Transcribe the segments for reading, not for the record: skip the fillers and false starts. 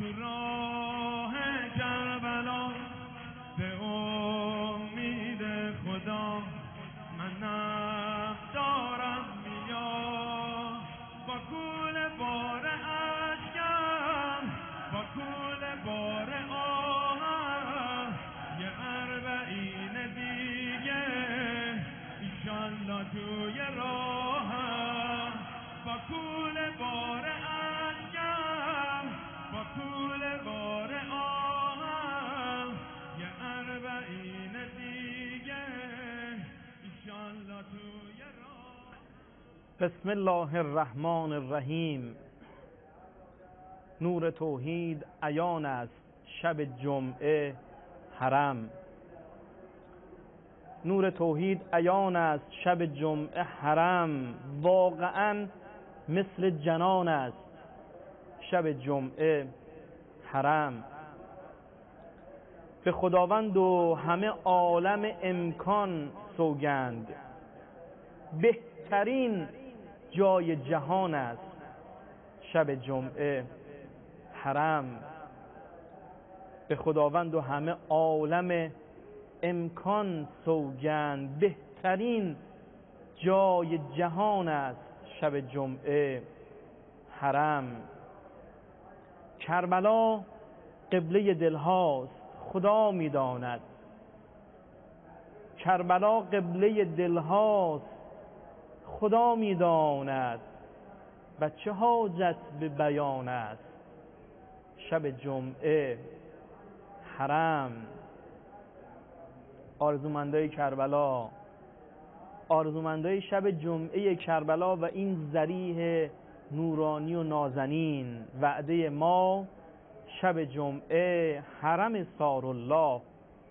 تو راه کربلا به امید خدا من دارم میام با کول بار اشکم با کول بار آهم یه اربعین دیگه ایشالله توی راهم با کول بار اشکم با کول بار آهم یه اربعین دیگه ایشالله توی راه. بسم الله الرحمن الرحیم. نور توحید عیان است شب جمعه حرم. نور توحید عیان است شب جمعه حرم. واقعا مثل جنان است شب جمعه حرم. به خداوند و همه عالم امکان سوگند، بهترین جای جهان است شب جمعه حرم. به خداوند و همه عالم امکان سوگند، بهترین جای جهان است شب جمعه حرم. کربلا قبله دلهاست خدا می‌داند. کربلا قبله دلهاست خدا می‌داند. بچه حاجت به بیان است شب جمعه حرم. آرزومندای کربلا، آرزومندای شب جمعه کربلا و این ذریح نورانی و نازنین، وعده ما شب جمعه حرم سارالله.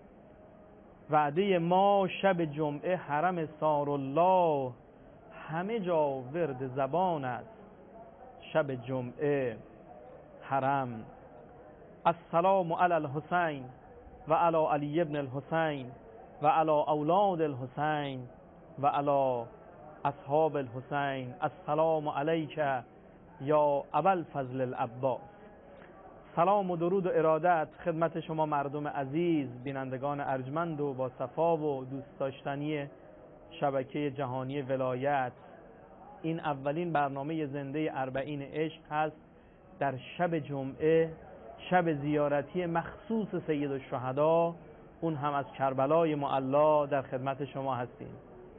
وعده ما شب جمعه حرم سارالله. همه جا ورد زبان است شب جمعه حرم. السلام علی الحسین و علی علی ابن الحسین و علی اولاد الحسین و علی اصحاب الحسین. السلام علیک یا ابا الفضل العباس. سلام و درود و ارادت خدمت شما مردم عزیز، بینندگان ارجمند و با صفا و دوست داشتنی شبکه جهانی ولایت. این اولین برنامه زنده اربعین عشق هست در شب جمعه، شب زیارتی مخصوص سید الشهدا، اون هم از کربلای معلا در خدمت شما هستیم.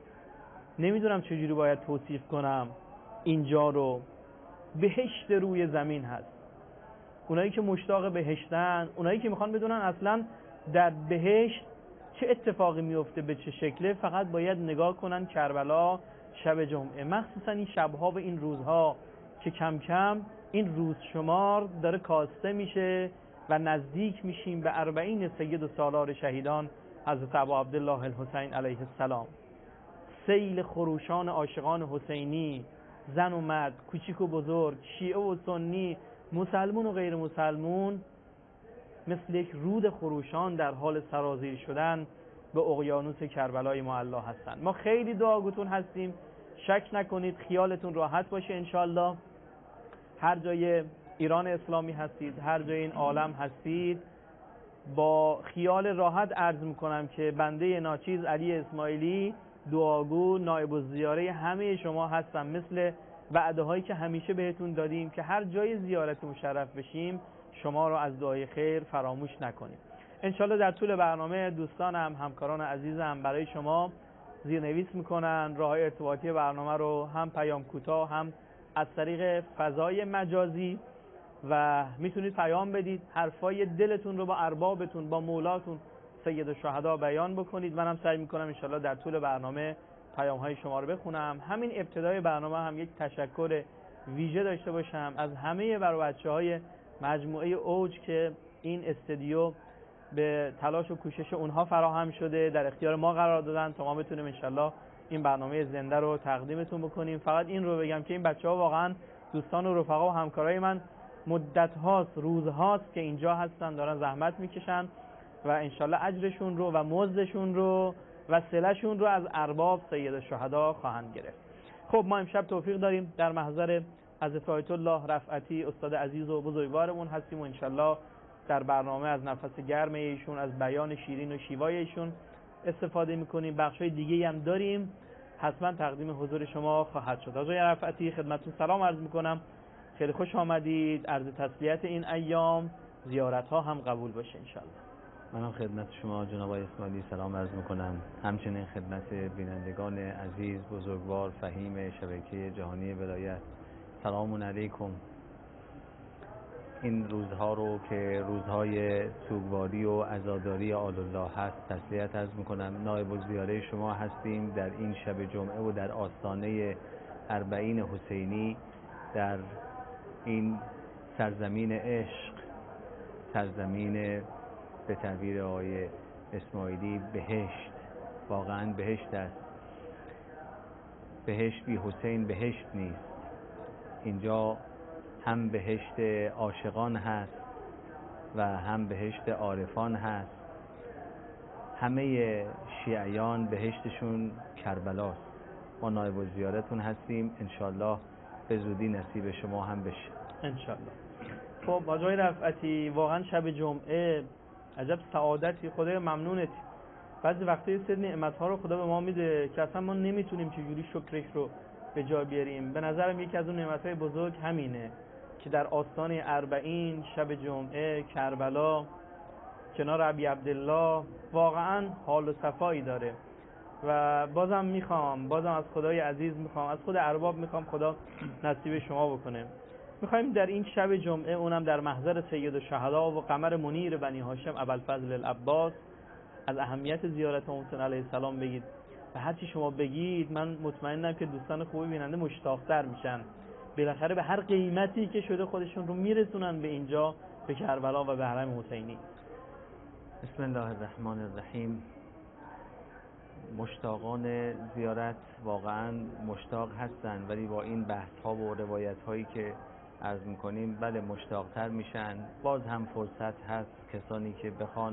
نمیدونم چجوری باید توصیف کنم اینجا رو. بهشت روی زمین هست. اونایی که مشتاق بهشتن، اونایی که میخوان بدونن اصلا در بهشت چه اتفاقی میفته، به چه شکله، فقط باید نگاه کنن کربلا شب جمعه. مخصوصا این شبها و این روزها که کم کم این روز شمار داره کاسته میشه و نزدیک میشیم به 40 سید و سالار شهیدان حضرت ابا عبدالله الحسین علیه السلام. سیل خروشان عاشقان حسینی، زن و مرد، کوچیک و بزرگ، شیعه و سنی، مسلمون و غیر مسلمون، مثل یک رود خروشان در حال سرازیر شدن به اقیانوس کربلای معلا هستند. ما خیلی دعاگوتون هستیم، شک نکنید، خیالتون راحت باشه. انشالله هر جای ایران اسلامی هستید، هر جای این عالم هستید، با خیال راحت عرض میکنم که بنده ناچیز علی اسماعیلی دعاگو نایب الزیاره همه شما هستم. مثل وعده هایی که همیشه بهتون دادیم که هر جای زیارت مشرف بشیم شما رو از دعای خیر فراموش نکنیم. انشالله در طول برنامه دوستانم، همکاران عزیزم برای شما زیرنویس میکنن. راه ارتباطی برنامه رو هم پیام کوتاه هم از طریق فضای مجازی و میتونید پیام بدید، حرفای دلتون رو با اربابتون، با مولاتون سید الشهدا بیان بکنید. منم سعی میکنم انشالله در طول برنامه پیام های شما رو بخونم. همین ابتدای برنامه هم یک تشکر ویژه داشته باشم از همه بچه های مجموعه اوج که این استودیو به تلاش و کوشش اونها فراهم شده، در اختیار ما قرار دادن تا ما بتونیم انشالله این برنامه زنده رو تقدیمتون بکنیم. فقط این رو بگم که این بچه‌ها واقعا دوستان و رفقا و همکارای من مدت هاست، روز هاست که اینجا هستن، دارن زحمت میکشن و انشالله اجرشون رو و مزدشون رو و صله‌شون رو از ارباب سید الشهدا خواهند گرفت. خب ما امشب توفیق داریم در محضر از آیت الله رفعتی استاد عزیز و بزرگوارمون هستیم و انشالله در برنامه از نفس گرم ایشون، از بیان شیرین و شیوای ایشون استفاده میکنیم. بخشای دیگه هم داریم، حتما تقدیم حضور شما خواهد شد. آقای رفعتی خدمتتون سلام عرض میکنم، خیلی خوش آمدید. عرض تسلیت این ایام، زیارت ها هم قبول باشه انشالله. منم خدمت شما جناب آقای اسماعیلی سلام عرض میکنم، همچنین خدمت بینندگان عزیز بزرگوار فهیم شبکه جهانی ولایت. سلام علیکم. این روزها رو که روزهای سوگواری و عزاداری آل الله هست تسلیت عرض میکنم. نایب الزیاره شما هستیم در این شب جمعه و در آستانه اربعین حسینی در این سرزمین عشق، سرزمین به تعبیر آقای اسماعیلی بهشت. واقعا بهشت است. بهشت بی حسین بهشت نیست. اینجا هم بهشت عاشقان هست و هم بهشت عارفان هست. همه شیعیان بهشتشون کربلاست. ما نایب الزیارتون هستیم، انشالله به زودی نصیب شما هم بشه انشالله. خب آقای رفعتی، واقعا شب جمعه عجب سعادتی، خدای ممنونت. بعضی وقتا یه سری نعمت‌ها رو خدا به ما میده که اصلا ما نمیتونیم چجوری شکرش رو به جا بیاریم. به نظرم یکی از اون نعمت‌های بزرگ همینه که در آستان اربعین شب جمعه کربلا کنار ابی عبدالله واقعا حال و صفایی داره. و بازم از خدای عزیز میخوام، از خود ارباب میخوام خدا نصیب شما بکنه. میخوایم در این شب جمعه، اونم در محضر سید الشهدا و قمر منیر بنی هاشم ابوالفضل العباس، از اهمیت زیارت امام حسین علیه السلام بگید. و هرچی شما بگید من مطمئنم که دوستان خوبی بیننده مشتاق‌تر میشن، بالاخره به هر قیمتی که شده خودشون رو میرسونن به اینجا، به کربلا و به حرم حسینی. بسم الله الرحمن الرحیم. مشتاقان زیارت واقعا مشتاق هستن، ولی با این بحث ها و روایت هایی که عرض میکنیم بله مشتاقتر میشن. باز هم فرصت هست کسانی که بخوان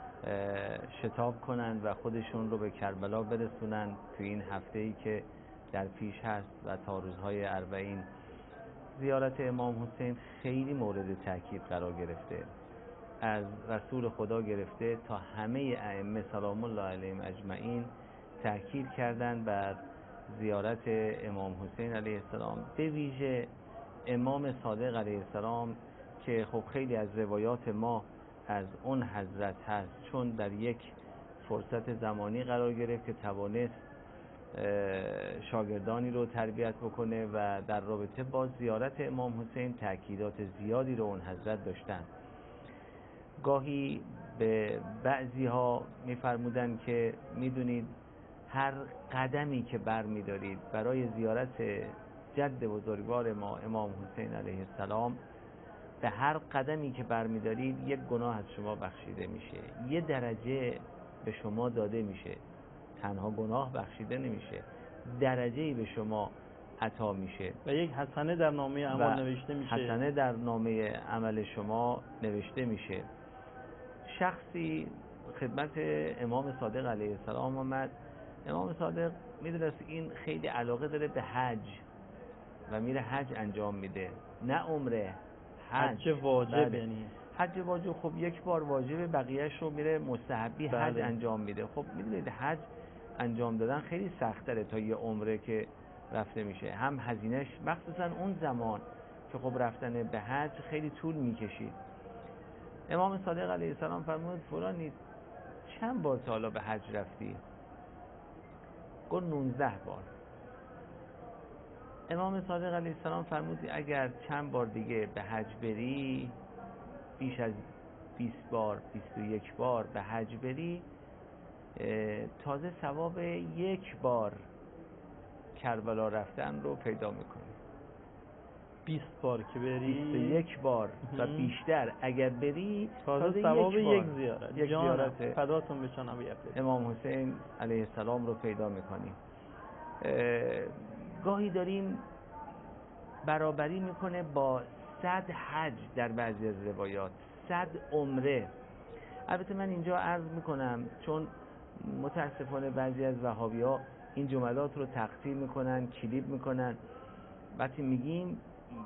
شتاب کنن و خودشون رو به کربلا برسونن تو این هفته‌ای که در پیش هست و تا روزهای اربعین. زیارت امام حسین خیلی مورد تاکید قرار گرفته، از رسول خدا گرفته تا همه ائمه سلام الله علیهم اجمعین تاکید کردن بر زیارت امام حسین علیه السلام، به ویژه امام صادق علیه السلام که خب خیلی از روایات ما از اون حضرت هست، چون در یک فرصت زمانی قرار گرفت که توانست شاگردانی رو تربیت بکنه و در رابطه با زیارت امام حسین تاکیدات زیادی رو اون حضرت داشتن. گاهی به بعضی ها میفرمودن که میدونید هر قدمی که بر میدارید برای زیارت جد بزرگوار ما امام حسین علیه السلام، به هر قدمی که بر میدارید یک گناه از شما بخشیده میشه، یه درجه به شما داده میشه. تنها گناه بخشیده نمیشه، درجه‌ای به شما عطا میشه و یک حسنه در نامه عمل نوشته میشه. حسنه در نامه عمل شما نوشته میشه. شخصی خدمت امام صادق علیه السلام آمد. امام صادق میدونست این خیلی علاقه داره به حج و میره حج انجام میده، نه عمره، حج واجب. یعنی حج واجب خب یک بار واجبه، بقیهش رو میره مستحبی حج انجام میده. خب میدونید حج انجام دادن خیلی سخت تره تا یه عمره که رفته میشه، هم هزینهش مخصوصا اون زمان که خب رفتن به حج خیلی طول میکشید. امام صادق علیه السلام فرمود فلانی چند بار تا حالا به حج رفتی؟ گفت 19 بار. امام صادق علیه السلام فرمود اگر چند بار دیگه به حج بری، بیش از 20 بار 21 بار به حج بری، تازه ثواب یک بار کربلا رفتن رو پیدا میکنی. 20 بار که بری، 21 بار و بیشتر اگر بری، تازه ثواب یک زیارت فداتون بشن ابی عبدالله امام حسین علیه السلام رو پیدا میکنی. گاهی داریم برابری میکنه با 100 حج در بعضی از روایات، 100 عمره. البته من اینجا عرض میکنم چون متاسفانه بعضی از وهابی‌ها این جملات رو تقطیع میکنن، کلیپ میکنن. وقتی میگیم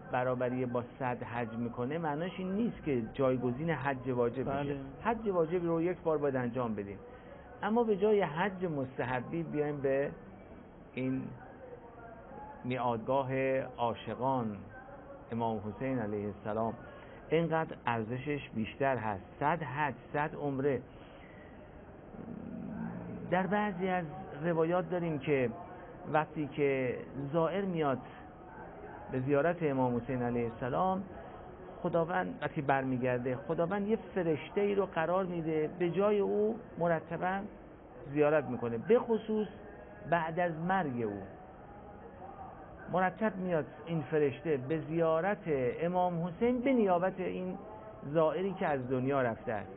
برابری با 100 حج میکنه معناش این نیست که جایگزین حج واجب بله. میشه. حج واجب رو یک بار باید انجام بدیم، اما به جای حج مستحبی بیایم به این میعادگاه عاشقان امام حسین علیه السلام. اینقدر ارزشش بیشتر هست. 100 حج، 100 عمره. در بعضی از روایات داریم که وقتی که زائر میاد به زیارت امام حسین علیه السلام، خداوند وقتی برمیگرده خداوند یه فرشته ای رو قرار میده به جای او مرتبا زیارت میکنه، به خصوص بعد از مرگ او مرتب میاد این فرشته به زیارت امام حسین به نیابت این زائری که از دنیا رفته است.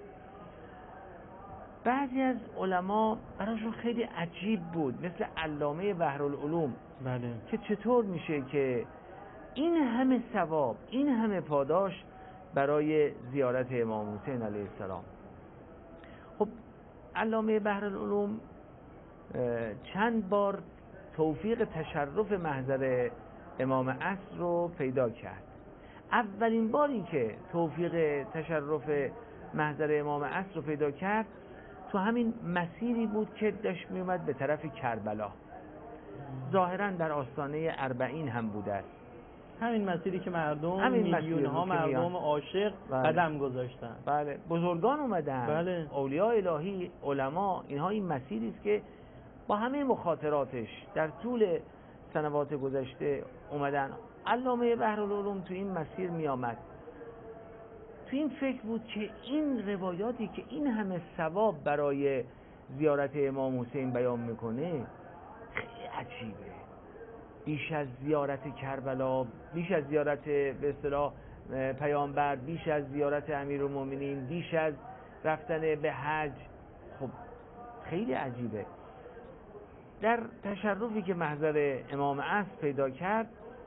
بعضی از علما براشون خیلی عجیب بود، مثل علامه بحرالعلوم، بله. که چطور میشه که این همه ثواب، این همه پاداش برای زیارت امام حسین علیه السلام. خب علامه بحرالعلوم چند بار توفیق تشرف محضر امام عصر رو پیدا کرد. اولین باری که توفیق تشرف محضر امام عصر رو پیدا کرد تو همین مسیری بود که داشت میومد به طرف کربلا، ظاهراً در آستانه 40 هم بوده است. همین مسیری که مردم میلیون ها مردم عاشق قدم گذاشتن. بله، بزرگان اومدن، بله. اولیاء الهی، علما، اینها این مسیری است که با همه مخاطراتش در طول سنوات گذشته اومدن. علامه بحرالعلوم تو این مسیر می آمد، تو این فکر بود که این روایاتی که این همه ثواب برای زیارت امام حسین بیان میکنه خیلی عجیبه، بیش از زیارت کربلا، بیش از زیارت به اصطلاح پیامبر، بیش از زیارت امیرالمومنین، بیش از رفتن به حج. خب خیلی عجیبه. در تشرفی که محضر امام عصر پیدا کرد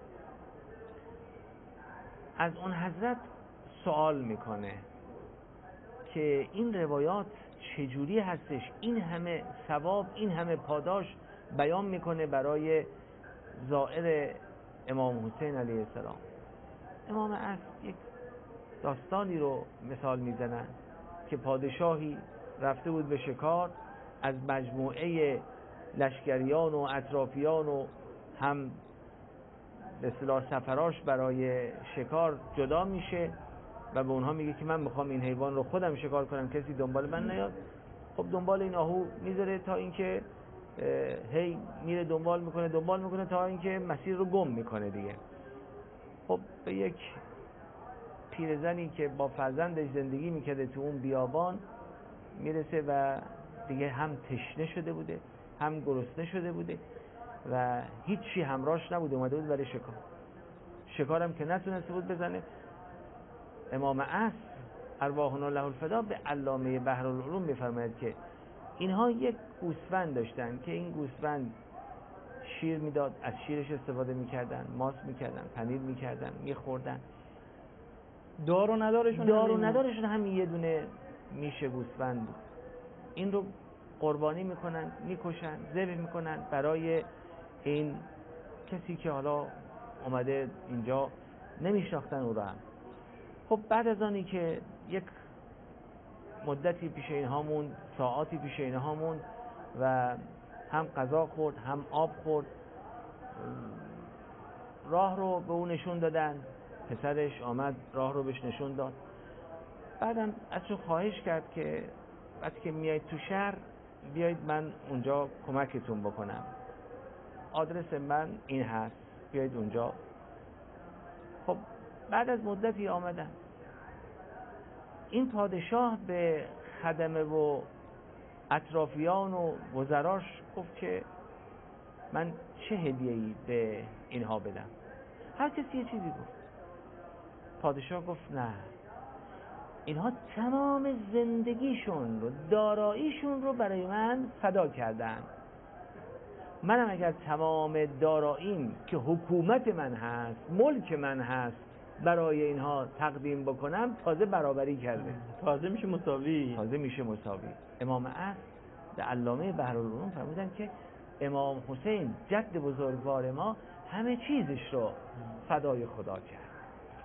از اون حضرت سوال میکنه که این روایات چجوری هستش، این همه ثواب، این همه پاداش بیان میکنه برای زائر امام حسین علیه السلام. امام عصر یک داستانی رو مثال میزنن که پادشاهی رفته بود به شکار، از مجموعه لشکریان و اطرافیان و هم به اصطلاح سفراش برای شکار جدا میشه و به اونها میگه که من میخوام این حیوان رو خودم شکار کنم، کسی دنبال من نیاد. خب دنبال این آهو میذاره تا اینکه هی میره دنبال میکنه تا اینکه مسیر رو گم میکنه دیگه. خب به یک پیرزنی که با فرزندش زندگی میکرده تو اون بیابان میرسه و دیگه هم تشنه شده بوده هم گرسنه شده بوده و هیچی همراهش نبوده، اومده بود برای شکارم که نتونسته بود بزنه. امام عصر ارواحنا له الفدا به علامه بحرالعلوم میفرماید که اینها یک گوسفند داشتن که این گوسفند شیر میداد، از شیرش استفاده میکردن، ماست میکردن، پنیر میکردن، میخوردن. دار و ندارشون همین یه دونه میشه گوسفند بود. این رو قربانی میکنن، میکشن، ذبح میکنن برای این کسی که حالا اومده اینجا، نمیشناختن او را هم. خب بعد از آنی که یک مدتی پیش اینها موند، ساعاتی پیش اینها موند و هم غذا خورد هم آب خورد، راه رو به او نشون دادن، پسرش آمد راه رو بهش نشون داد. بعدم ازشون خواهش کرد که وقتی که میایید تو شهر بیایید من اونجا کمکتون بکنم، آدرس من این هست، بیایید اونجا. خب بعد از مدتی آمدن. این پادشاه به خدمه و اطرافیان و وزراش گفت که من چه هدیه‌ای به اینها بدم؟ هر کسی یه چیزی گفت. پادشاه گفت نه، اینها تمام زندگیشون رو، داراییشون رو برای من فدا کردن. منم اگر تمام داراییم که حکومت من هست، ملک من هست، برای اینها تقدیم بکنم، تازه برابری کرده، تازه میشه مساوی. امام عصر به علامه بحرالعلوم فرمودن که امام حسین جد بزرگوار ما همه چیزش رو فدای خدا کرد.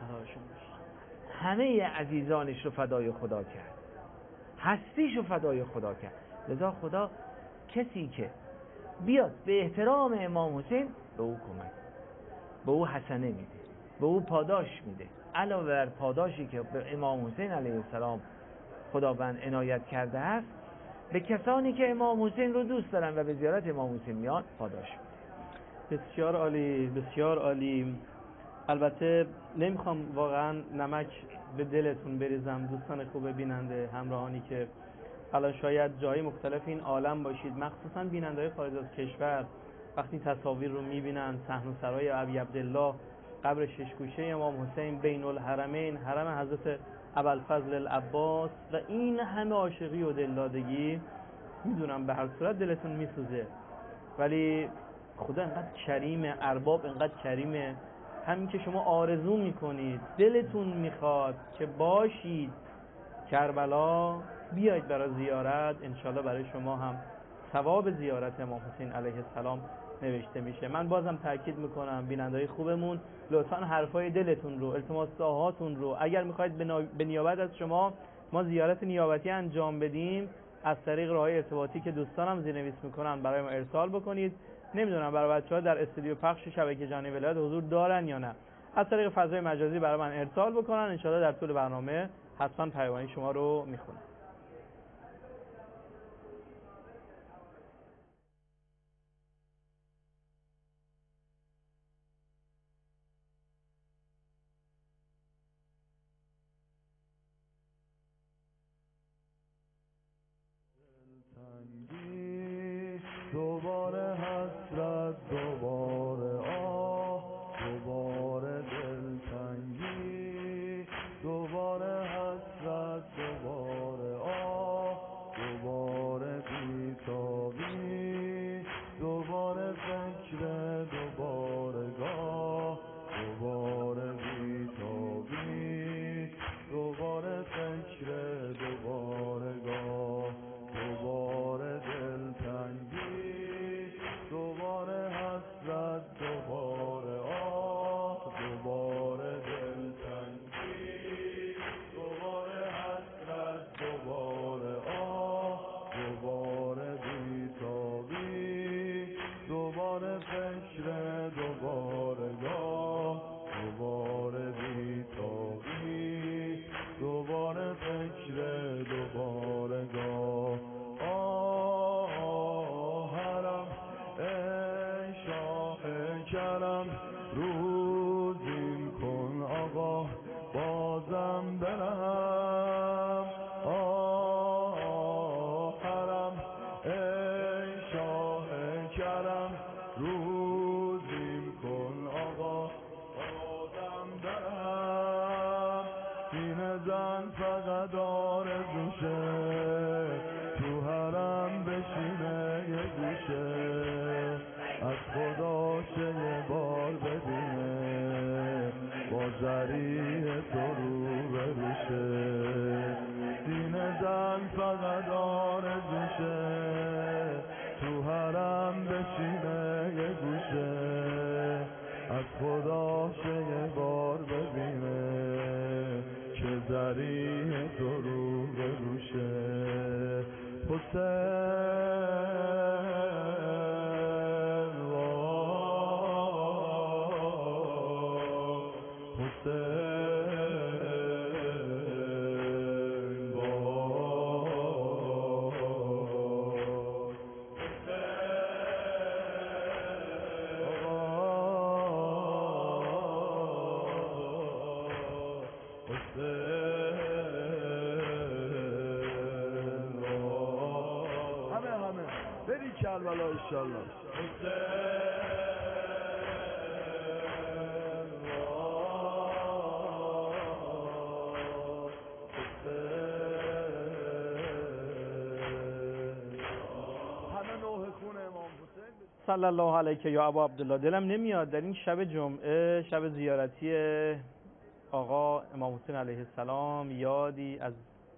فراشون بشه. همه عزیزانش رو فدای خدا کرد، هستیش رو فدای خدا کرد. لذا خدا کسی که بیاد به احترام امام حسین به او کمک، به او حسنه میده، به او پاداش میده. علاوه بر پاداشی که به امام حسین علیه السلام خداوند عنایت کرده است، به کسانی که امام حسین رو دوست دارن و به زیارت امام حسین میان پاداش میده. بسیار عالی، بسیار عالی. البته نمیخوام واقعا نمک به دلتون بریزم دوستان خوب بیننده، همراهانی که الان شاید جای مختلف این عالم باشید، مخصوصا بیننده‌های خارج از کشور، وقتی تصاویر رو میبینن، صحن و سرای ابی عبدالله، قبر ششگوشه امام حسین، بین الحرمین، حرم حضرت ابوالفضل العباس و این همه عاشقی و دلدادگی، میدونم به هر صورت دلتون میسوزه، ولی خدا انقدر کریمه، ارباب انقدر کریمه، همین که شما آرزو میکنید، دلتون میخواد که باشید کربلا، بیاید برای زیارت، انشالله برای شما هم ثواب زیارت امام حسین علیه السلام نوشته میشه. من بازم تاکید میکنم بیننده‌های خوبمون، لطفاً حرفای دلتون رو، التماساتون رو، اگر میخواید به نیابت از شما ما زیارت نیابتی انجام بدیم، از طریق راههای ارتباطی که دوستانم زیرنویس میکنن برای ما ارسال بکنید. نمیدونم برای بچه‌ها در استودیو پخش شبکه جهانی ولایت حضور دارن یا نه، از طریق فضای مجازی برای من ارسال بکنن، انشالله در طول برنامه حتما پیام شما رو میخونم. دوباره حسرت، دوباره آه، دوباره دلتنگی، دوباره حسرت، دوباره آه، دوباره بی‌تابی، دوباره فکر دوباره گاه، دوباره بی‌تابی، دوباره فکر دوباره گاه، دوباره دلتنگی، دوباره حسرت، دوباره آه، دوباره دلتنگی، دوباره حسرت، دوباره آه، دوباره بی‌تابی، دوباره فکر دوباره گاه، دوباره بی‌تابی، دوباره فکر دوباره گاه. حرم ای شاه کرم، روزیم کن آقا بازم برم. حرم ای شاه کرم، روزیم کن آقا بازم برم. سینه زن فقط آرزوشه، تو حرم بشینه یه گوشه، از خدا شه یه بار ببینه، با ذریح تو رو بروشه. سینه زن فقط آرزوشه، تو حرم بشینه یه گوشه، از خدا شه یه بار ببینه، که ذریح تو رو بروشه. حسین همه بری کربلا انشالله. صلی الله علیک یا ابا عبدالله. دلم نمیاد در این شب جمعه، شب زیارتی آقا امام حسین علیه السلام، یادی از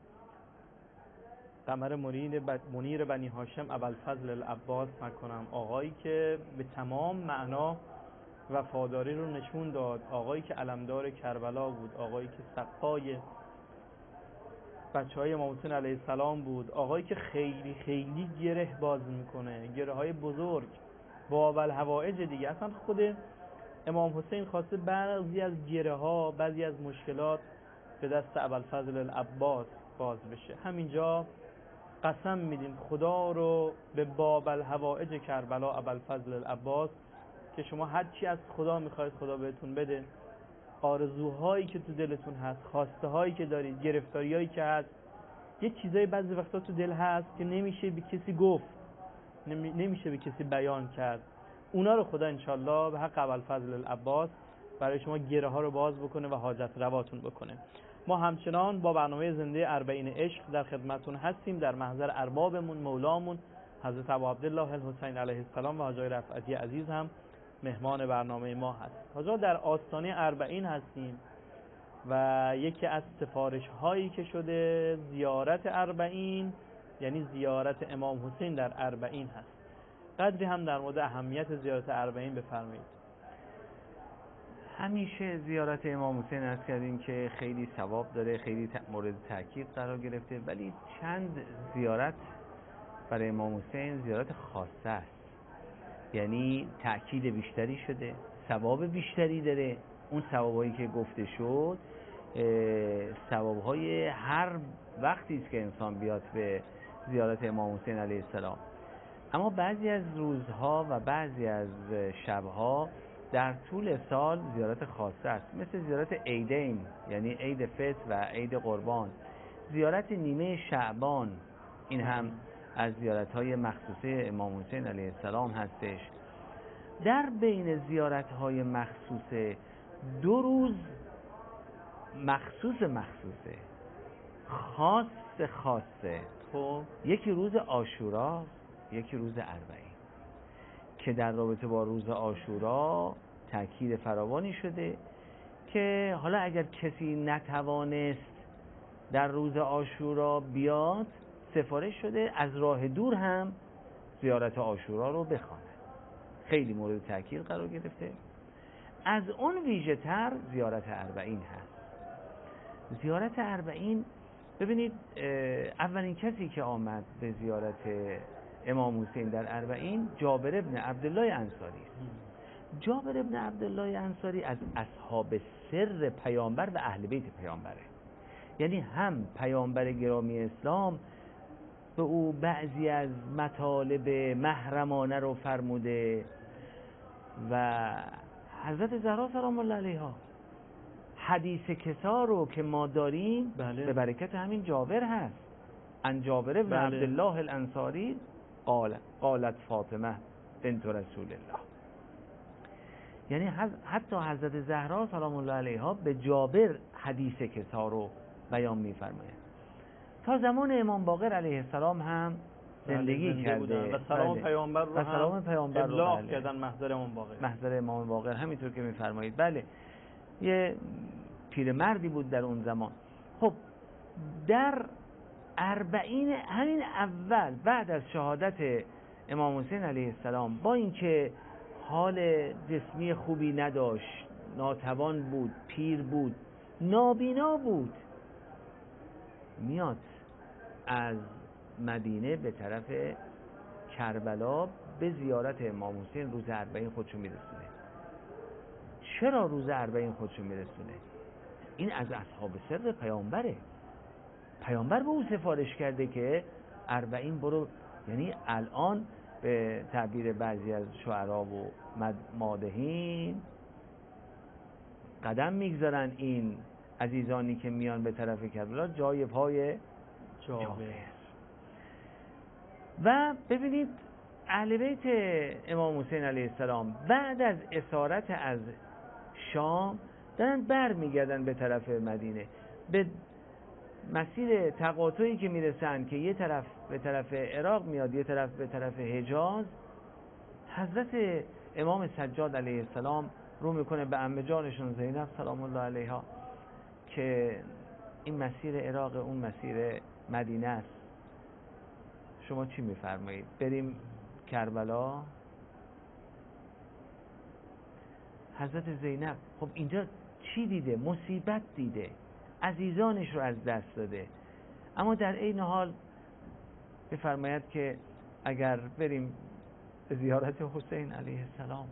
قمر منیر بنی هاشم ابوالفضل العباس نکنم، آقایی که به تمام معنا وفاداری رو نشون داد، آقایی که علمدار کربلا بود، آقایی که سقای بچهای امام حسین علیه السلام بود، آقایی که خیلی خیلی گره باز میکنه، گره های بزرگ، باب الحوائج دیگه. اصلا خود امام حسین خواسته بعضی از گره ها، بعضی از مشکلات به دست ابوالفضل العباس باز بشه. همینجا قسم میدیم خدا رو به باب الحوائج کربلا ابوالفضل العباس که شما هر چی از خدا میخواید خدا بهتون بده. آرزوهایی که تو دلتون هست، خواسته هایی که دارید، گرفتاری هایی که هست، یه چیزای بعضی وقتا تو دل هست که نمیشه به کسی گفت، نمیشه به کسی بیان کرد، اونا رو خدا انشالله به حق ابوالفضل العباس برای شما گره ها رو باز بکنه و حاجت رواتون بکنه. ما همچنان با برنامه زنده اربعین عشق در خدمتون هستیم، در محضر اربابمون مولامون حضرت ابو عبدالله الحسین علیه السلام و حاج آقای رفعتی عزیز هم مهمان برنامه ما هست. حاجا در آستانه اربعین هستیم و یکی از سفارش هایی که شده زیارت اربعین، یعنی زیارت امام حسین در اربعین هست. قدری هم در مورد اهمیت زیارت اربعین بفرمایید. همیشه زیارت امام حسین عرض کردیم که خیلی ثواب داره، خیلی مورد تاکید قرار گرفته، ولی چند زیارت برای امام حسین زیارت خاصه است، یعنی تاکید بیشتری شده، ثواب بیشتری داره. اون ثوابایی که گفته شد ثوابهای هر وقتی است که انسان بیاد به زیارت امام حسین علیه السلام. اما بعضی از روزها و بعضی از شبها در طول سال زیارت خاصه است، مثل زیارت عیدین، یعنی عید فطر و عید قربان، زیارت نیمه شعبان، این هم از زیارت‌های مخصوصه امام حسین علیه السلام هستش. در بین زیارت‌های مخصوصه 2 روز مخصوصه خاصه، خب یکی روز عاشورا، یکی روز اربعین، که در رابطه با روز عاشورا تاکید فراوانی شده که حالا اگر کسی نتوانست در روز عاشورا بیاد، سفارش شده از راه دور هم زیارت عاشورا رو بخواند. خیلی مورد تاکید قرار گرفته. از اون ویژه تر زیارت اربعین هست. زیارت اربعین، ببینید اولین کسی که آمد به زیارت امام حسین در اربعین جابر ابن عبدالله انصاری است. جابر ابن عبدالله انصاری از اصحاب سر پیامبر و اهل بیت پیامبره، یعنی هم پیامبر گرامی اسلام به او بعضی از مطالب محرمانه رو فرموده و حضرت زهرا سلام الله علیها حدیث کسا رو که ما داریم به برکت همین جابر هست. ان جابر ابن عبدالله الانصاری قالت فاطمه بنت رسول الله، یعنی حتی حضرت زهرا سلام الله علیها به جابر حدیث کسا رو بیان می‌فرماید. تا زمان امام باقر علیه السلام هم زندگی کرده و سلام پیامبر رو ابلاغ کردن محضر امام باقر. محضر امام باقر همینطور که می‌فرمایید. بله، یه پیرمردی بود در اون زمان. خب در اربعین همین اول بعد از شهادت امام حسین علیه السلام، با اینکه حال جسمی خوبی نداشت، ناتوان بود، پیر بود، نابینا بود، میاد از مدینه به طرف کربلا به زیارت امام حسین روز اربعین خودشو میرسونه. چرا روز اربعین خودشو میرسونه؟ این از اصحاب سر پیامبره. پیامبر به او سفارش کرده که اربعین برو، یعنی الان به تعبیر بعضی از شعرا و مادحین قدم میگذارن این عزیزانی که میان به طرف کربلا جای پای جابر. و ببینید اهل بیت امام حسین علیه السلام بعد از اسارت از شام دارن بر میگردن به طرف مدینه، به مسیر تقاطعی که میرسن که یه طرف به طرف عراق میاد، یه طرف به طرف حجاز. حضرت امام سجاد علیه السلام رو میکنه به عمه جانشون زینب سلام الله علیها که این مسیر عراق، اون مسیر مدینه است، شما چی میفرمایید؟ بریم کربلا؟ حضرت زینب خب اینجا چی دیده؟ مصیبت دیده، عزیزانش رو از دست داده، اما در این حال بفرماید که اگر بریم به زیارت حسین علیه السلام،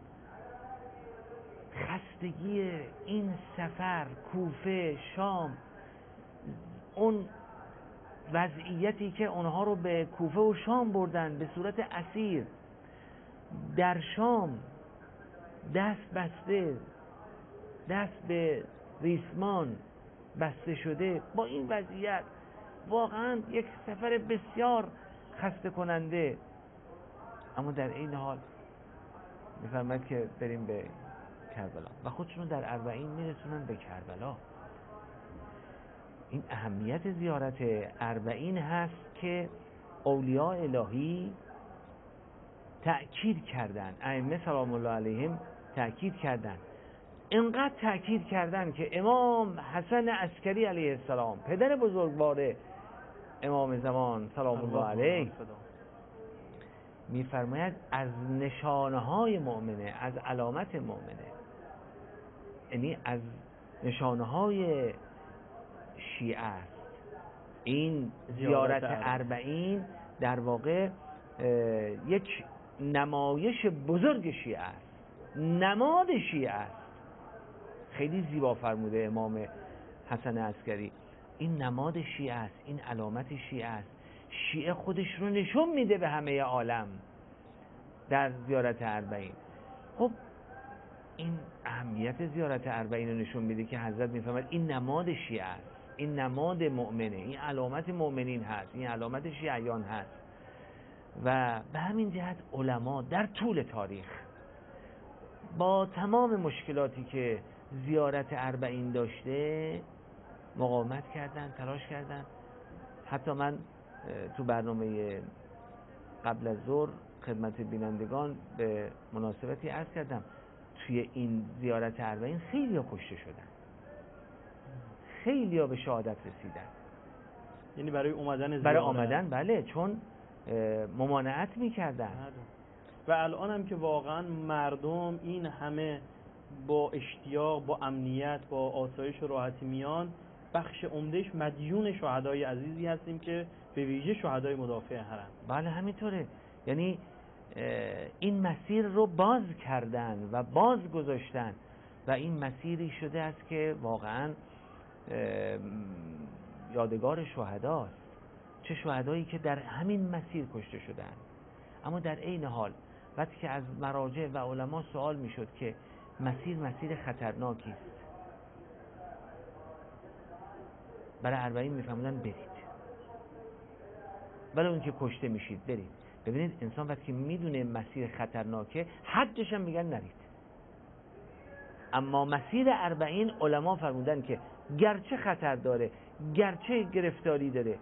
خستگی این سفر، کوفه، شام، اون وضعیتی که اونها رو به کوفه و شام بردن به صورت اسیر، در شام دست بسته، دست به ریسمان بسته شده، با این وضعیت واقعا یک سفر بسیار خسته کننده، اما در این حال میفرماید که بریم به کربلا و خودشون در 40 میرسونن به کربلا. این اهمیت زیارت 40 هست که اولیاء الهی تأکید کردن، ائمه سلام الله علیهم تأکید کردن، اینقدر تأکید کردن که امام حسن عسکری علیه السلام، پدر بزرگوار امام زمان سلام الله علیه، میفرماید از نشانه‌های مؤمنه، از علامت مؤمنه، یعنی از نشانه‌های شیعه است. این زیارت 40 در واقع یک نمایش بزرگ شیعه است، نماد شیعه است. خیلی زیبا فرموده امام حسن عسکری، این نماد شیعه است، این علامت شیعه است. شیعه خودش رو نشون میده به همه عالم در زیارت 40. خب این اهمیت زیارت 40 رو نشون میده که حضرت میفهمد این نماد شیعه است، این نماد مؤمنه، این علامت مؤمنین هست، این علامت شیعیان هست. و به همین جهت علما در طول تاریخ با تمام مشکلاتی که زیارت 40 داشته مقاومت کردن، تلاش کردن. حتی من تو برنامه قبل از ظهر خدمت بینندگان به مناسبتی عرض کردم توی این زیارت 40 خیلی ها کشته شدن، خیلی ها به شهادت رسیدن. یعنی برای اومدن زیارت، برای آمدن، بله، چون ممانعت میکردن. و الان هم که واقعا مردم این همه با اشتیاق، با امنیت، با آسایش و راحتی میان، بخش عمدهش مدیون شهدای عزیزی هستیم که به ویژه شهدای مدافع حرم. بله همینطوره. یعنی این مسیر رو باز کردن و باز گذاشتن و این مسیری شده است که واقعا یادگار شهداست. چه شهدایی که در همین مسیر کشته شدن. اما در عین حال وقتی که از مراجع و علما سوال میشد که مسیر خطرناکی است، برای 40 میفهمدن برید، ولی اون که کشته میشید برید. ببینید انسان وقتی میدونه مسیر خطرناکه حدش هم میگن نرید. اما مسیر 40 علما فرمودن که گرچه خطر داره، گرچه گرفتاری داره،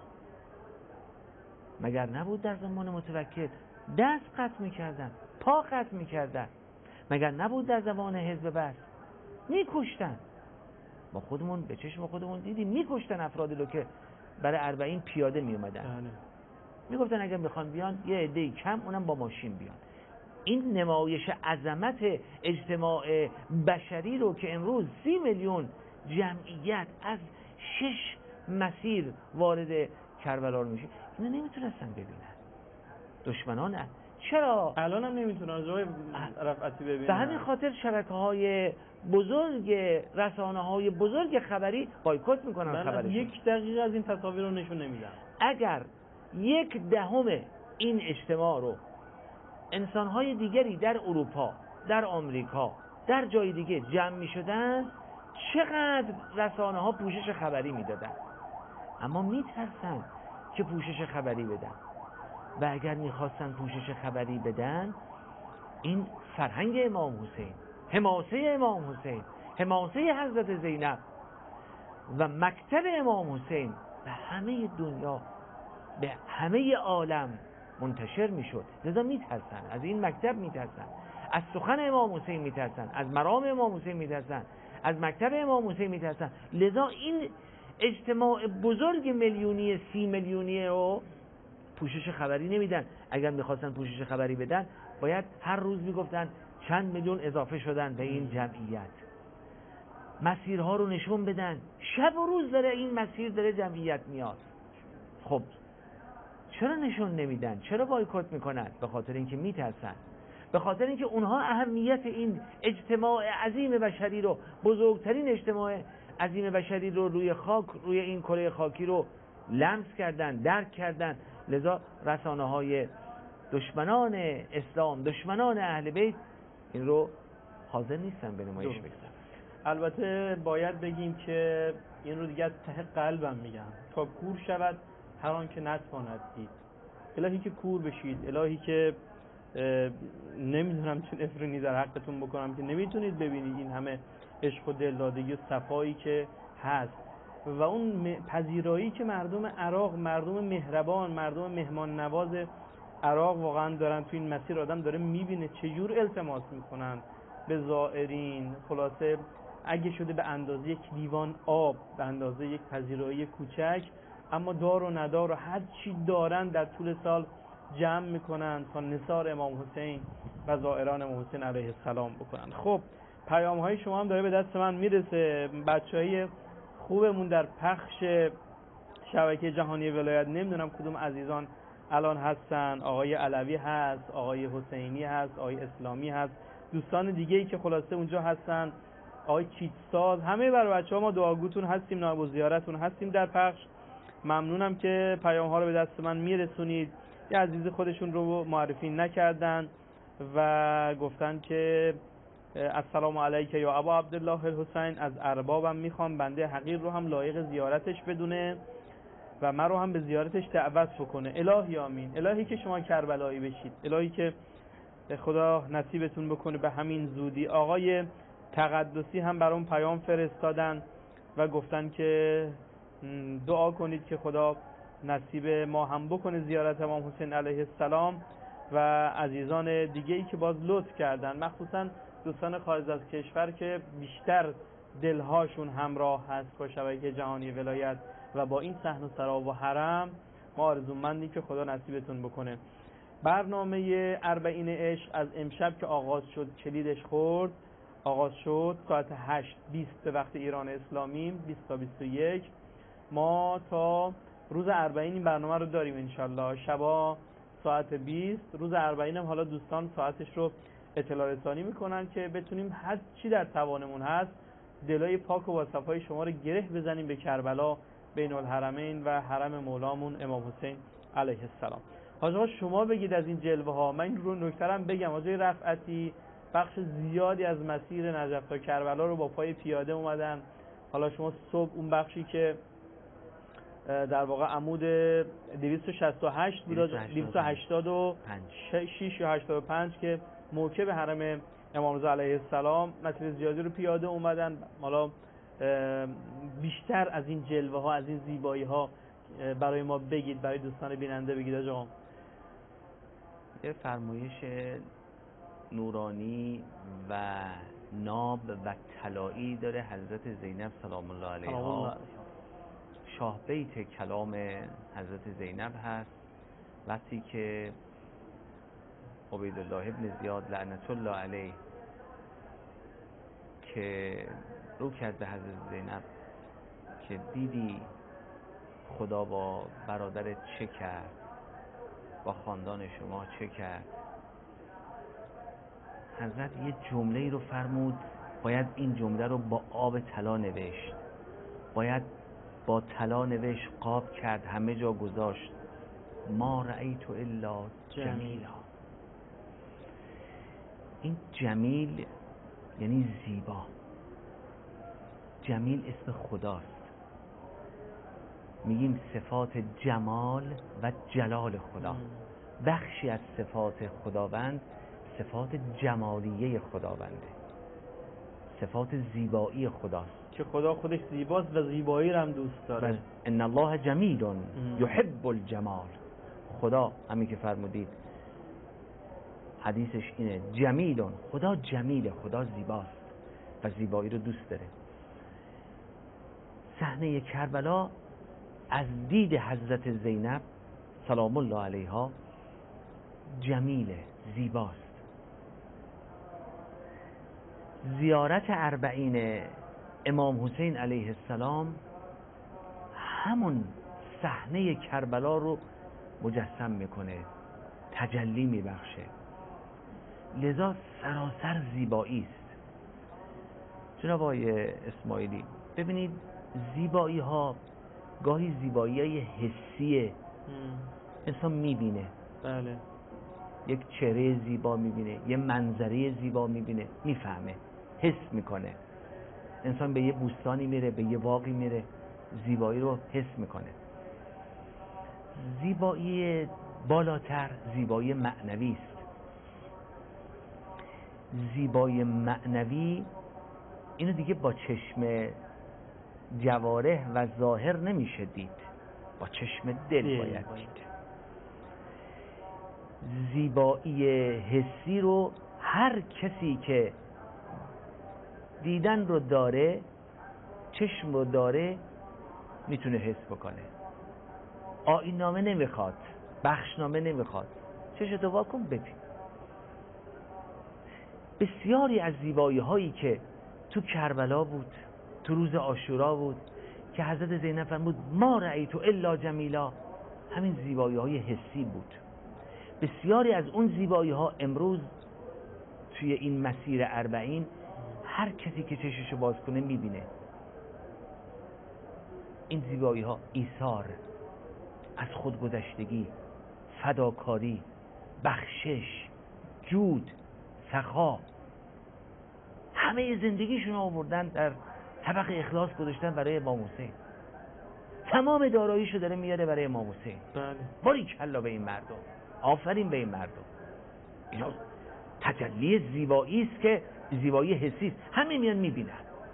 مگر نبود در زمان متوکل دست قطع میکردن، پا قطع میکردن؟ مگر نبود در زمان حزب بعث میکشتن؟ ما خودمون به چشم خودمون دیدیم میکشتن افرادی رو که برای 40 پیاده میومدن. میگفتن اگر میخوان بیان یه عده‌ای کم، اونم با ماشین بیان. این نمایش عظمت اجتماع بشری رو که امروز 30 میلیون جمعیت از 6 مسیر وارد کربلا رو میشه، اینا نمیتونستن ببینن. دشمنان چرا الان هم نمیتونن از راه رفعتی ببینن؟ به همین خاطر شبکه‌های بزرگ، رسانه‌های بزرگ خبری بایکوت میکنن خبرشون. 1 دقیقه از این تصاویر رو نشون نمیدن. اگر 1/10 این اجتماع رو انسان‌های دیگری در اروپا، در آمریکا، در جای دیگه جمع می‌شدن، چقدر رسانه‌ها پوشش خبری میدادن. اما میترسن که پوشش خبری بدن، و اگر میخواستن پوشش خبری بدن، این فرهنگ امام حسین، حماسه امام حسین، حماسه حضرت زینب و مکتب امام حسین به همه دنیا، به همه عالم منتشر میشد. لذا میترسن، از این مکتب میترسن، از سخن امام حسین میترسن، از مرام امام حسین میترسن، از مکتب امام حسین میترسن. لذا این اجتماع بزرگ میلیونی 30 میلیونی رو پوشش خبری نمیدن. اگر میخواستن پوشش خبری بدن، باید هر روز میگفتن چند میلیون اضافه شدن به این جمعیت. مسیرها رو نشون بدن، شب و روز داره این مسیر داره جمعیت میاد. خب چرا نشون نمیدن؟ چرا بایکوت میکنن؟ به خاطر اینکه میترسن، به خاطر اینکه اونها اهمیت این اجتماع عظیم بشری رو، بزرگترین اجتماع عظیم بشری رو روی خاک، روی این کره خاکی رو لمس کردن، درک کردن. لذا رسانه‌های دشمنان اسلام، دشمنان اهل بیت این رو حاضر نیستن به نمایش بگذارن. البته باید بگیم که این رو دیگه ته قلبم میگم، تا کور شود هر آن که نتواند دید. الهی که کور بشید، الهی که نمیدونم چه افرینی در حقتون بکنم که نمیتونید ببینید این همه عشق و دلدادگی و صفایی که هست و اون پذیرایی که مردم عراق، مردم مهربان، مردم مهمان نواز عراق واقعا دارن تو این مسیر. آدم داره میبینه چجور التماس میکنن به زائرین. خلاصه اگه شده به اندازه یک لیوان آب، به اندازه یک پذیرایی کوچک، اما دار و ندار و هر چی دارن در طول سال جمع میکنن تا نثار امام حسین و زائران امام حسین علیه السلام بکنن. خب پیام های شما هم داره به دست من میرسه. بچهای خوبمون در پخش شبکه جهانی ولایت، نمیدونم کدوم عزیزان الان هستن، آقای علوی هست، آقای حسینی هست، آقای اسلامی هست، دوستان دیگه ای که خلاصه اونجا هستن، آقای چیتساز، همه برای بچه‌ها ما دعاگوتون هستیم، نایب الزیارتون هستیم در پخش. ممنونم که پیام ها رو به دست من میرسونید. یه عزیز خودشون رو معرفی نکردن و گفتن که السلام علیک یا ابا عبدالله الحسین، از اربابم میخوام بنده حقیر رو هم لایق زیارتش بدونه و من رو هم به زیارتش دعوت بکنه. الهی آمین. الهی که شما کربلایی بشید، الهی که خدا نصیبتون بکنه به همین زودی. آقای تقدسی هم برام پیام فرستادن و گفتن که دعا کنید که خدا نصیب ما هم بکنه زیارت امام حسین علیه السلام و عزیزان دیگه ای که باز لطف کردن، مخصوصا دوستان خارج از کشور که بیشتر دلهاشون همراه هست با شبکه جهانی ولایت و با این صحن و سرا و حرم. ما آرزومندیم که خدا نصیبتون بکنه. برنامه اربعین عشق از امشب که آغاز شد، کلیدش خورد، آغاز شد ساعت 8:20 به وقت ایران اسلامی، 20 تا 21. ما تا روز اربعین این برنامه رو داریم انشالله، شبا ساعت 20. روز اربعین هم حالا دوستان ساعتش رو اطلاع رسانی میکنن که بتونیم هر چی در توانمون هست دلای پاک و با صفای شما رو گره بزنیم به کربلا، بین الحرمین و حرم مولامون امام حسین علیه السلام. حاج آقا شما بگید از این جلوه ها. من این رو نکترم بگم، حاج رفعتی بخش زیادی از مسیر نجف تا کربلا رو با پای پیاده اومدن. حالا شما صبح اون بخشی که در واقع عمود 268 بود، 286 یا 85 که موکب حرم امام رضا علیه السلام، مسیر زیادی رو پیاده اومدن. حالا بیشتر از این جلوه ها، از این زیبایی ها برای ما بگید، برای دوستان بیننده بگید. آقا یه فرمایش نورانی و ناب و طلایی داره حضرت زینب سلام الله علیها. شاه بیت کلام حضرت زینب هست وقتی که عبیدالله ابن زیاد لعنت الله علیه که رو کرد به حضرت زینب که دیدی خدا با برادرت چه کرد، با خاندان شما چه کرد. حضرت یه جمله رو فرمود، باید این جمله رو با آب طلا نوشت، باید با طلا نوشت، قاب کرد، همه جا گذاشت. ما رأیت الا جمیلا. این جمیل یعنی زیبا. جمیل اسم خداست. میگیم صفات جمال و جلال خدا. بخشی از صفات خداوند صفات جمالیه خداونده، صفات زیبایی خداست که خدا خودش زیباست و زیبایی رو هم دوست داره. ان الله جمیل یحب الجمال. خدا همین که فرمودید حدیثش اینه، جمیلون، خدا جمیله، خدا زیباست و زیبایی رو دوست داره. صحنه کربلا از دید حضرت زینب سلام الله علیها جمیله، زیباست. زیارت اربعین امام حسین علیه السلام همون صحنه کربلا رو مجسم میکنه، تجلی میبخشه، لذا سراسر زیبایی است. جناب آقای اسماعیلی ببینید زیبایی ها گاهی زیبایی های حسیه، انسان میبینه، بله، یک چهره زیبا میبینه، یه منظره زیبا میبینه، میفهمه، حس میکنه. انسان به یه بوستانی میره، به یه باغی میره، زیبایی رو حس میکنه. زیبایی بالاتر زیبایی معنوی است. زیبایی معنوی اینو دیگه با چشم جوارح و ظاهر نمیشه دید، با چشم دل باید دید. زیبایی حسی رو هر کسی که دیدن رو داره، چشم رو داره، میتونه حس بکنه. آیین نامه نمیخواد، بخشنامه نمیخواد، چشتو وا کن ببین. بسیاری از زیبایی هایی که تو کربلا بود، تو روز عاشورا بود که حضرت زینب فرمود ما رأیت الا جمیلا، همین زیبایی های حسی بود. بسیاری از اون زیبایی ها امروز توی این مسیر اربعین هر کسی که چششو باز کنه میبینه. این زیبایی ها ایثار، از خودگذشتگی، فداکاری، بخشش، جود، سخا، همه زندگیشون آوردن در طبق اخلاص گذاشتن برای امام حسین. تمام داراییشو داره میاره برای امام حسین. بله. باریکلا به این مردم، آفرین به این مردم. اینا تجلی زیبایی است که زیبایی حسی است. همه میان میبینن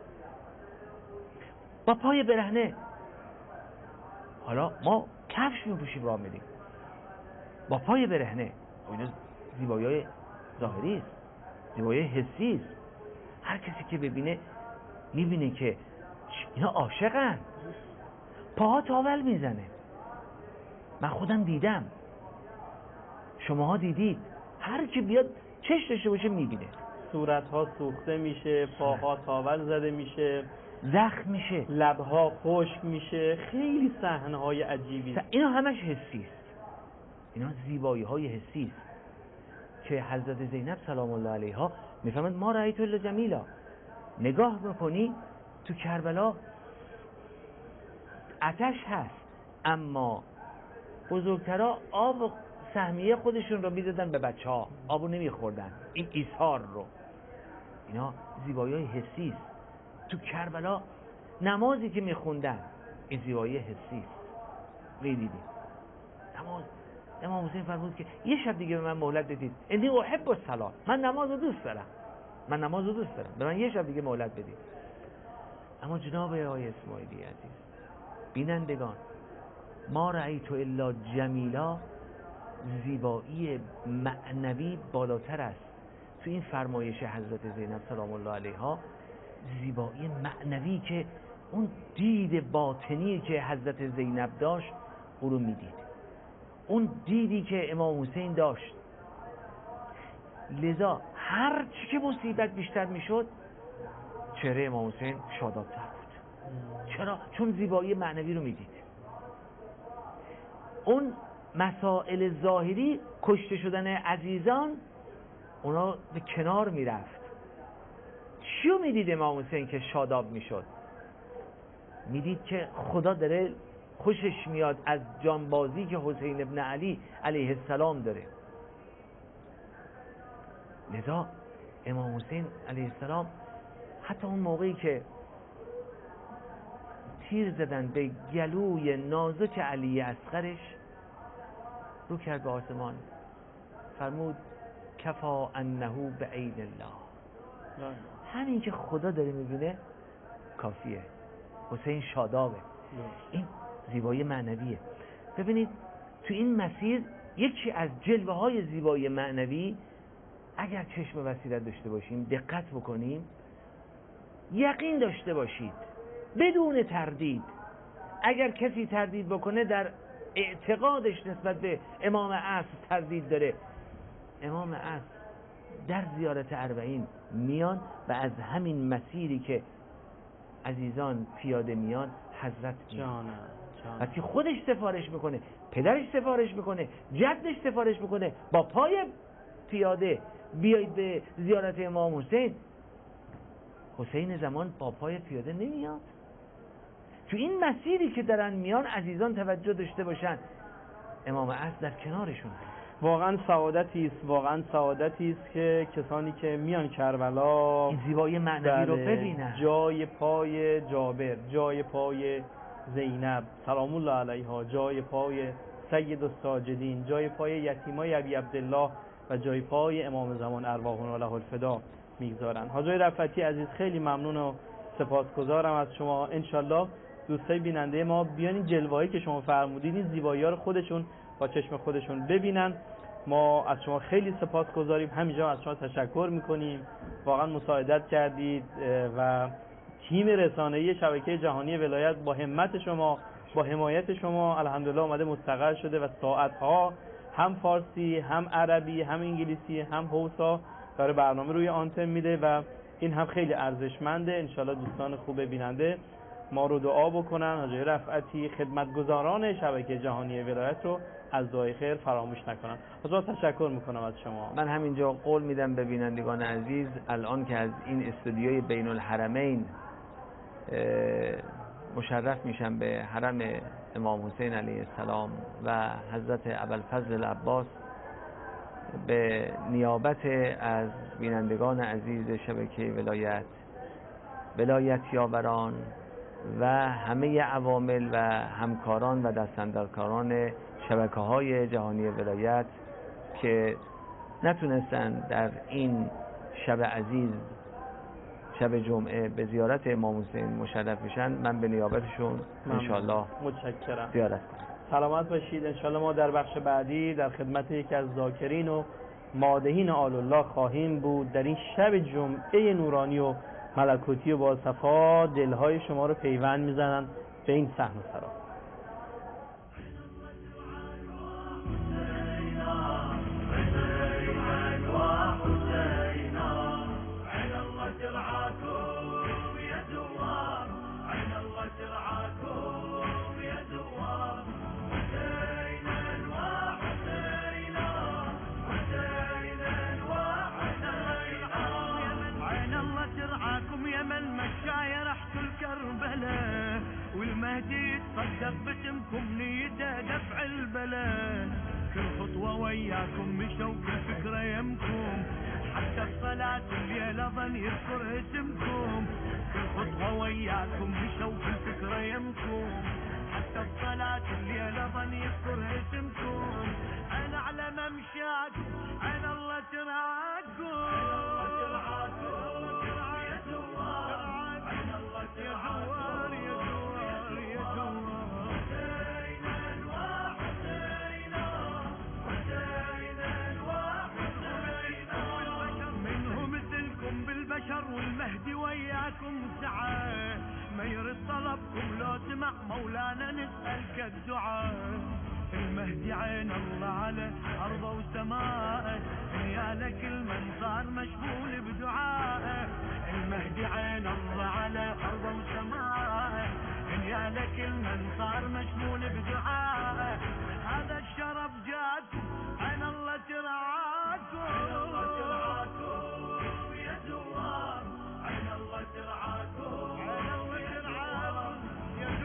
با پای برهنه. حالا ما کفش میپوشیم راه میریم با پای برهنه، اینا زیبایی ظاهری است، زیبایی حسی است. هر کسی که ببینه میبینه که اینا عاشقن، پاها تاول میزنه. من خودم دیدم، شماها دیدید. هر کی بیاد چش داشته باشه میبینه. صورتها سوخته میشه، پاها تاول زده میشه، زخم میشه، لبها خشک میشه، خیلی صحنه‌های عجیبی. اینا همش حسی است. اینا زیبایی های حسی است که حضرت زینب سلام الله علیها میفهمند ما رأیت الا جمیلا. نگاه بکنی تو کربلا آتش هست، اما بزرگترها آب سهمیه خودشون رو میدادن به بچه ها، آبو نمیخوردن. این ایثار رو، اینا زیبایی های حسی است. تو کربلا نمازی که میخوندن این زیبایی حسی است. میدیدیم نماز امام حسین فرمود که یه شب دیگه به من مهلت بدید، انی احب الصلاة، من نماز رو دوست دارم، به من یه شب دیگه مهلت بدید. اما جناب آقای اسماعیلی عزیز، بینندگان، ما رأیت الا جمیلا، زیبایی معنوی بالاتر است. تو این فرمایش حضرت زینب سلام الله علیها، زیبایی معنوی که اون دید باطنی که حضرت زینب داشت او رو میدید، اون دیدی که امام حسین داشت. لذا هر چی که مصیبت بیشتر میشد چهره امام حسین شاداب‌تر بود. چرا؟ چون زیبایی معنوی رو میدید. اون مسائل ظاهری، کشته شدن عزیزان، اونا به کنار میرفت. چیو میدید امام حسین که شاداب میشد؟ میدید که خدا داره خوشش میاد از جانبازی که حسین ابن علی علیه السلام داره. لذا امام حسین علیه السلام حتی اون موقعی که تیر زدن به گلوی نازک علی اصغرش، رو کرد به آسمان، فرمود کفا انه بعین الله. همین که خدا داره میبینه کافیه، حسین شادابه. این زیبایی معنویه. ببینید تو این مسیر یکی از جلوه های زیبایی معنوی، اگر چشم بصیرت داشته باشیم، دقت بکنیم، یقین داشته باشید بدون تردید. اگر کسی تردید بکنه در اعتقادش نسبت به امام عصر تردید داره. امام عصر در زیارت اربعین میان و از همین مسیری که عزیزان پیاده میان حضرت میان. وقتی خودش سفارش میکنه، پدرش سفارش میکنه، جدش سفارش میکنه، با پای پیاده بیایید به زیارت امام حسین. حسین زمان با پای پیاده نمیاد. تو این مسیری که دارن میان عزیزان توجه داشته باشن، امام عصر در کنارشون هست. واقعا سعادتی است که کسانی که میان کربلا این زیبایی معنوی رو ببینن. جای پای جابر، جای پای زینب سلام الله علیها، جای پای سید الساجدین، جای پای یتیمای ابی عبدالله و جای پای امام زمان ارواحنا له الفدا میگذارن. حاج آقای رفعتی عزیز خیلی ممنون و سپاسگزارم از شما. انشالله دوستای بیننده ما بیان این جلوه‌ای که شما فرمودید، این زیبایی‌ها رو خودشون با چشم خودشون ببینن. ما از شما خیلی سپاسگزاریم، همینجا از شما تشکر میکنیم. واقعا مساعدت کردید و تیم رسانه‌ای شبکه جهانی ولایت با همت شما، با حمایت شما الحمدلله اومده مستقر شده و ساعت‌ها هم فارسی، هم عربی، هم انگلیسی، هم هوسا داره برنامه روی آنتن میده و این هم خیلی ارزشمنده. انشالله دوستان خوب بیننده ما رو دعا بکنن، حاج آقای رفعتی خدمتگزاران شبکه جهانی ولایت رو از دعای خیر فراموش نکنن. حضرت تشکر میکنم از شما. من همینجا قول میدم به بینندگان عزیز، الان که از این استودیوی بین الحرمین مشرف میشم به حرم امام حسین علیه السلام و حضرت ابوالفضل العباس، به نیابت از بینندگان عزیز شبکه ولایت یاوران و همه عوامل و همکاران و دستاندرکاران شبکه‌های جهانی ولایت که نتونستن در این شب عزیز، شب جمعه، به زیارت امام حسین مشرف بشن، من به نیابتشون انشالله متشکرم. زیارت کنم. سلامت باشید. انشالله ما در بخش بعدی در خدمت یکی از ذاکرین و مادحین آل الله خواهیم بود. در این شب جمعه نورانی و ملکوتی و با صفا دلهای شما رو پیوند میزنن به این صحن و سرا. والمهدي يتصدق باسمكم نيته دفع البلاء، كل خطوة وياكم مشوا كل فكرة يمكم، حتى الصلاة الليلة ظن يذكر اسمكم، كل خطوة وياكم مشوا كل فكرة يمكم، حتى الصلاة الليلة ظن يذكر اسمكم، أنا على ممشاكم أنا الله ترعاكم يا زوار، أنا الله ترعاكم بالبشر والمهدي وياكم سعى، ما يرد طلبكم لو سمع مولانا نسألك الدعاء، المهدي عين الله على أرضه وسماءه، يا لك المنظر مشغول بدعائه، المهدي عين الله على أرضه وسماءه، يا لك المنظر مشغول بدعائه، هذا الشرف جاكم أنا الله ترعاكم يا زوار، عين الله ترعاكم يا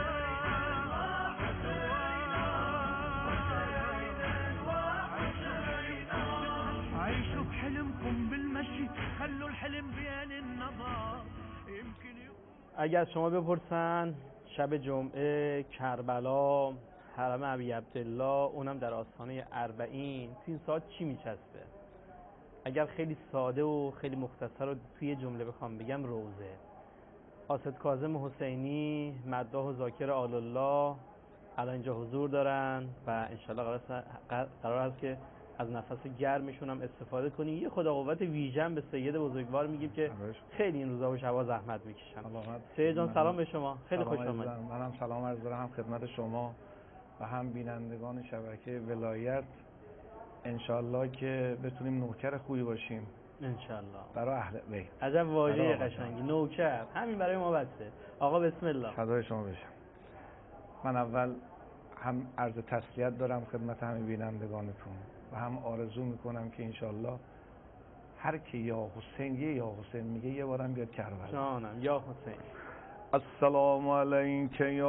زوار، عيشوا بحلمكم بالمشي، خلوا الحلم بين النظر يمكن. اگر شما بپرسن شب جمعه کربلا، حرم ابی عبدالله، اونم در آستانه اربعین، تو این ساعت چی میچسبه؟ اگر خیلی ساده و خیلی مختصر و توی جمله بخوام بگم، روزه. قاصد کاظم حسینی مداح و ذاکر آل الله الان اینجا حضور دارن و انشالله قرار هست که از نفس گرمشون هم استفاده کنیم. یه خدا قوت ویژن به سید بزرگوار میگیم که خیلی این روزا و شبا زحمت میکشن. سید جان سلام به شما، خیلی خوش آمدید. منم سلام عرض دارم خدمت شما و هم بینندگان شبکه ولایت. انشالله که بتونیم نوکر خوبی باشیم انشالله برای اهل بیت. عجب واژه برای قشنگی، نوکر، همین برای ما بسته. آقا بسم الله. فدای شما بشم. من اول هم عرض تسلیت دارم خدمت همه بینندگانتون و هم آرزو میکنم که انشالله هر کی یا حسین میگه یه بارم بیاد کربلا. جانم یا حسین. السلام علیک یا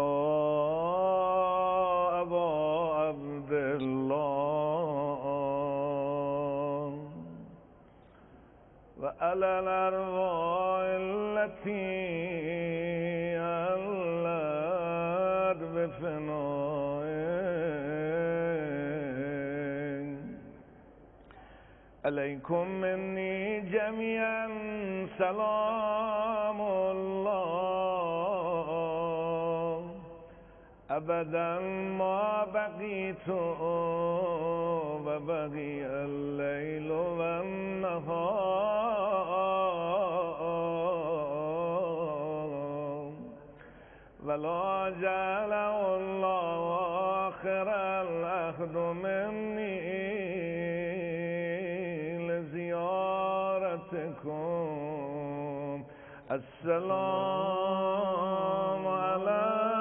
ابا عبدالله و علی الارواح التي علت بفنائك علیکم منی جمیعا سلام الله ابدا ما بقیت و بقی اللیل و النهار ولا جعل الله آخر العهد منی لزیارتکم. السلام علی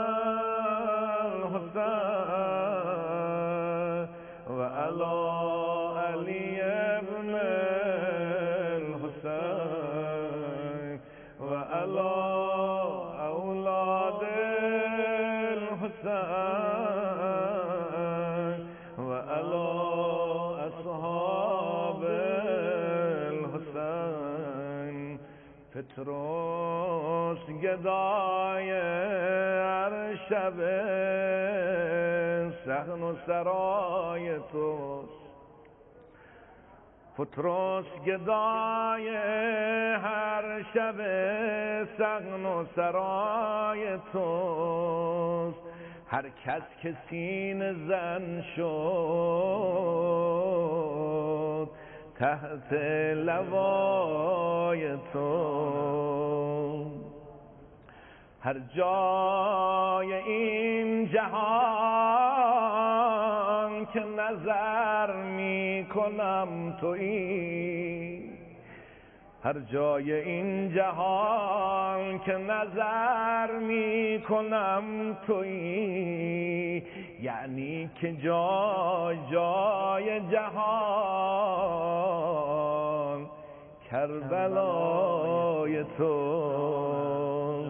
الحسین و علی علی ابن الحسین و علی اولاد الحسین و علی اصحاب الحسین. پتروس گدای هر شب صحن و سرای توست. پتروس گدای هر شب صحن و سرای توست. هر کس که سینه زن شد تحت لوای تو. هر جای این جهان که نظر می کنم تویی. هر جای این جهان که نظر می کنم تویی. یعنی که جای جهان کربلای تو.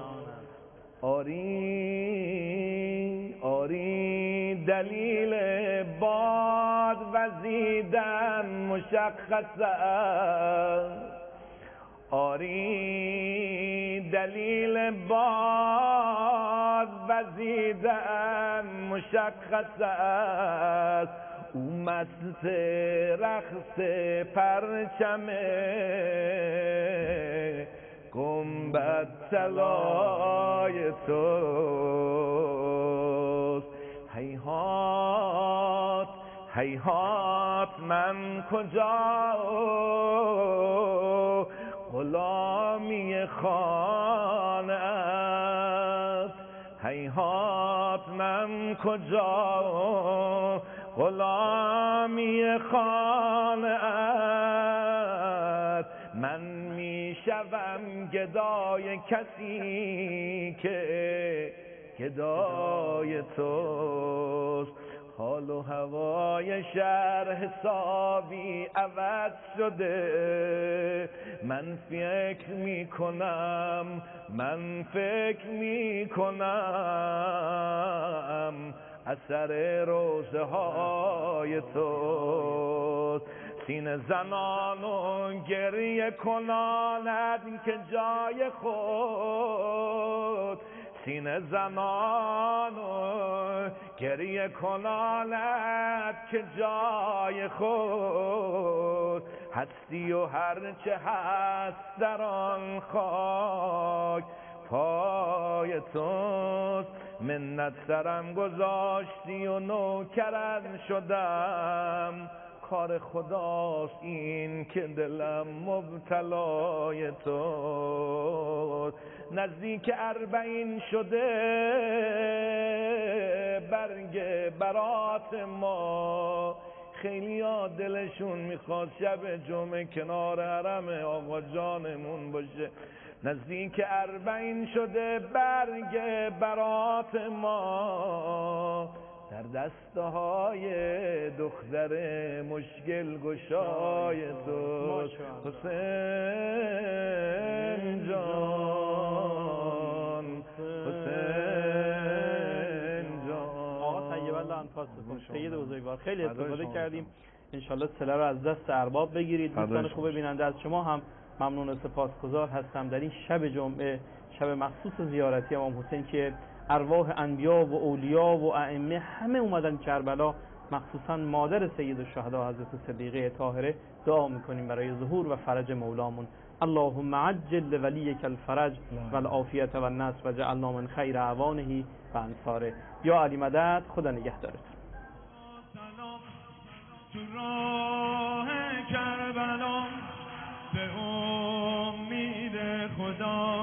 آری دلیل باد وزیدن مشخص است. آری دلیل باد وزیدن مشخص است. او مست رقص پرچم گنبد طلای توست. هیهات هیهات من کجا غلامی خانه است. هیهات من کجا غلامی خانه است. من میشوم گدای کسی که گدای توست. حال و هوای شهر حسابی عوض شده. من فکر میکنم اثر روزه های توست. سینه زنان و گریه کناند که جای خود. سینه زنان و گریه کناند که جای خود. هستی و هرچه هست در آن خاک پای توست. منت سرم گذاشتی و نوکرم شدم. کار خداست این که دلم مبتلای توست. نزدیک 40 شده برگ برات ما. خیلی ها دلشون میخواد شب جمعه کنار حرم آقا جانمون باشه. نزدیک 40 شده برگ برات ما، در دسته های دختر مشکل گشای تو حسین جان، حسین جان. آقا طیب الله انفاسکم، سید بزرگوار خیلی استفاده کردیم. انشالله صله رو از دست ارباب بگیرید. دوستان خوب بیننده از شما هم ممنون و سپاسگزار هستم. در این شب جمعه، شب مخصوص زیارتی امام حسین که ارواح انبیا و اولیا و ائمه همه اومدن کربلا، مخصوصا مادر سید الشهدا حضرت صدیقه طاهره، دعا میکنیم برای ظهور و فرج مولامون. اللهم عجل لولیک الفرج و العافیت و النصر و جعلنا من خیر اعوانه و انصاره. یا علی مدد، خدا نگهدارت. تو راه کربلا به امید خدا